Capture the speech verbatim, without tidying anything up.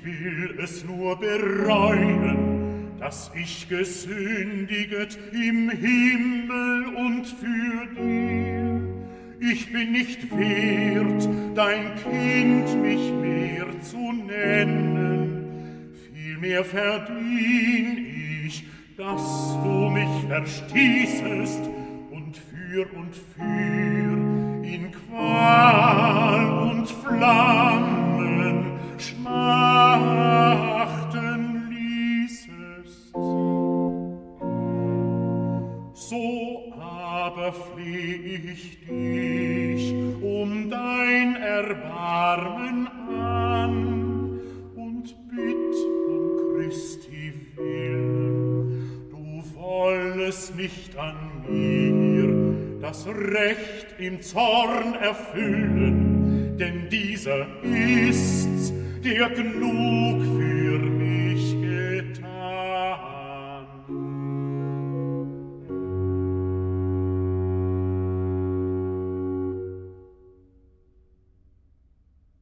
will es nur bereuen, dass ich gesündiget im Himmel und für dir. Ich bin nicht wert, dein Kind mich mehr zu nennen, vielmehr verdien ich, dass du mich verstießest und für und für in Qual und Flammen schmachten ließest. So aber fleh ich dich um dein Erbarmen an und bitt um Christi Willen, du wollest nicht an mir das Recht im Zorn erfüllen, denn dieser ist's, der genug